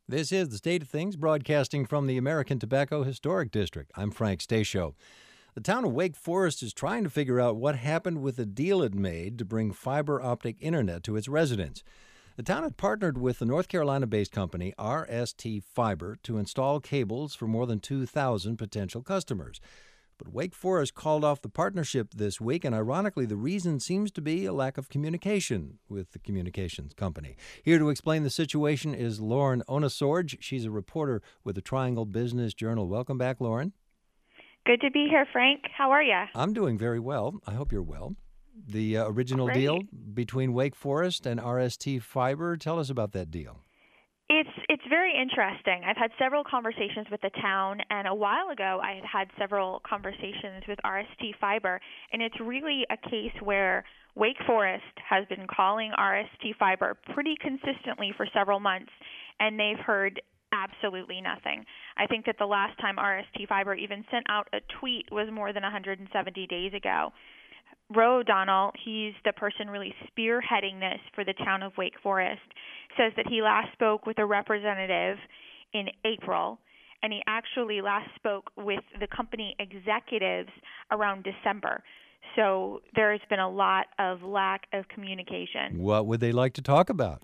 This is The State of Things, broadcasting from the American Tobacco Historic District. I'm Frank Stasio. The town of Wake Forest is trying to figure out what happened with the deal it made to bring fiber optic internet to its residents. The town had partnered with the North Carolina-based company RST Fiber to install cables for more than 2,000 potential customers. But Wake Forest called off the partnership this week, and ironically, the reason seems to be a lack of communication with the communications company. Here to explain the situation is Lauren Onosorge. She's a reporter with the Triangle Business Journal. Welcome back, Lauren. Good to be here, Frank. How are you? I'm doing very well. I hope you're well. The original Great. deal between Wake Forest and RST Fiber, tell us about that deal. It's very interesting. I've had several conversations with the town, and a while ago I had several conversations with RST Fiber, and it's really a case where Wake Forest has been calling RST Fiber pretty consistently for several months, and they've heard absolutely nothing. I think that the last time RST Fiber even sent out a tweet was more than 170 days ago. Roe O'Donnell, he's the person really spearheading this for the town of Wake Forest, says that he last spoke with a representative in April, and he actually last spoke with the company executives around December. So there's been a lot of lack of communication. What would they like to talk about?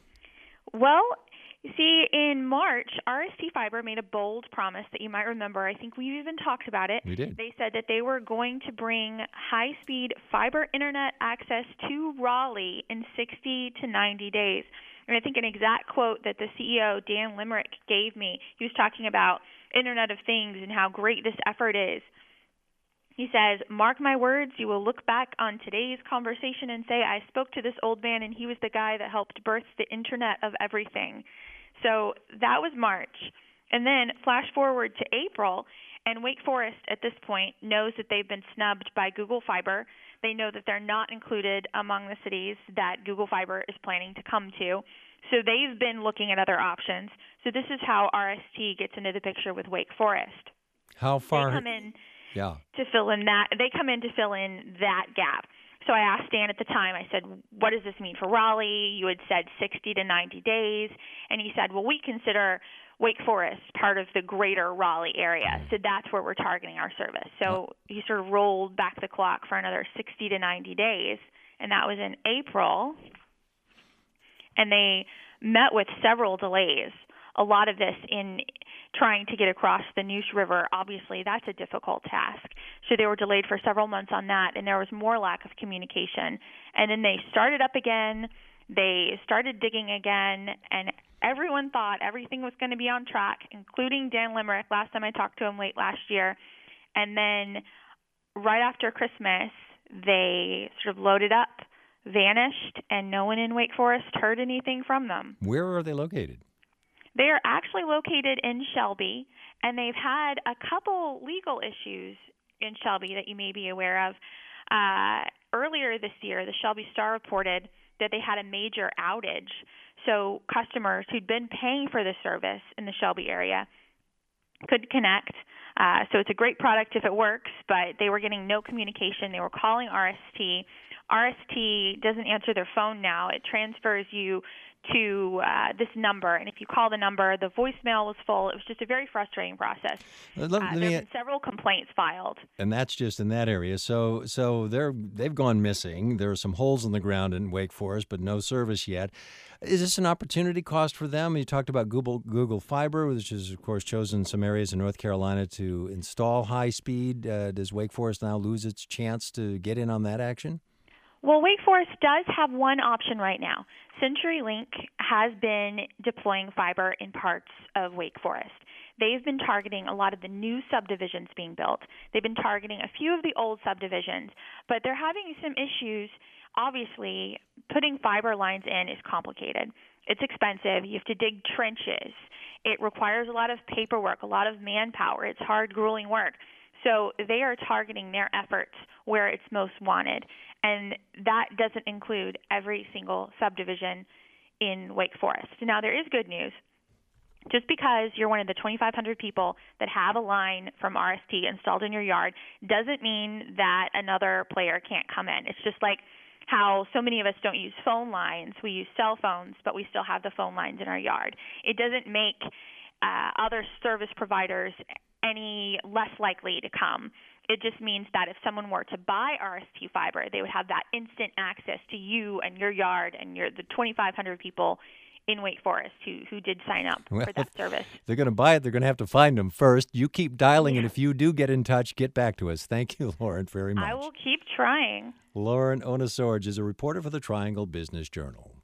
Well, you see, in March, RST Fiber made a bold promise that you might remember. I think we even talked about it. We did. They said that they were going to bring high-speed fiber internet access to Raleigh in 60 to 90 days. And I think an exact quote that the CEO, Dan Limerick, gave me, he was talking about Internet of Things and how great this effort is. He says, "Mark my words, you will look back on today's conversation and say, I spoke to this old man and he was the guy that helped birth the Internet of Everything." So that was March. And then flash forward to April, and Wake Forest at this point knows that they've been snubbed by Google Fiber. They know that they're not included among the cities that Google Fiber is planning to come to. So they've been looking at other options. So this is how RST gets into the picture with Wake Forest. How far? They come in Yeah. to fill in that. They come in to fill in that gap. So I asked Dan at the time, I said, what does this mean for Raleigh? You had said 60 to 90 days. And he said, well, we consider Wake Forest part of the greater Raleigh area. So that's where we're targeting our service. So he sort of rolled back the clock for another 60 to 90 days. And that was in April. And they met with several delays. A lot of this in trying to get across the Neuse River. Obviously, that's a difficult task. So they were delayed for several months on that, and there was more lack of communication. And then they started up again. They started digging again, and everyone thought everything was going to be on track, including Dan Limerick. Last time I talked to him late last year. And then right after Christmas, they sort of loaded up, vanished, and no one in Wake Forest heard anything from them. Where are they located? They are actually located in Shelby, and they've had a couple legal issues in Shelby that you may be aware of. Earlier this year, the Shelby Star reported that they had a major outage. So customers who'd been paying for the service in the Shelby area could connect. So it's a great product if it works, but they were getting no communication. They were calling RST. RST doesn't answer their phone now. It transfers you to this number, and if you call the number, the voicemail was full. It was just a very frustrating process. There have been several complaints filed, and that's just in that area. So they've gone missing. There are some holes in the ground in Wake Forest, but no service yet. Is this an opportunity cost for them? You talked about Google Fiber, which has, of course, chosen some areas in North Carolina to install high speed. Does Wake Forest now lose its chance to get in on that action? Well, Wake Forest does have one option right now. CenturyLink has been deploying fiber in parts of Wake Forest. They've been targeting a lot of the new subdivisions being built. They've been targeting a few of the old subdivisions, but they're having some issues. Obviously, putting fiber lines in is complicated. It's expensive. You have to dig trenches. It requires a lot of paperwork, a lot of manpower. It's hard, grueling work. So they are targeting their efforts where it's most wanted. And that doesn't include every single subdivision in Wake Forest. Now, there is good news. Just because you're one of the 2,500 people that have a line from RST installed in your yard doesn't mean that another player can't come in. It's just like how so many of us don't use phone lines. We use cell phones, but we still have the phone lines in our yard. It doesn't make other service providers any less likely to come. It just means that if someone were to buy RST Fiber, they would have that instant access to you and your yard and the 2,500 people in Wake Forest who did sign up for that service. They're going to buy it. They're going to have to find them first. You keep dialing, and if you do get in touch, get back to us. Thank you, Lauren, very much. I will keep trying. Lauren Onosorge is a reporter for the Triangle Business Journal.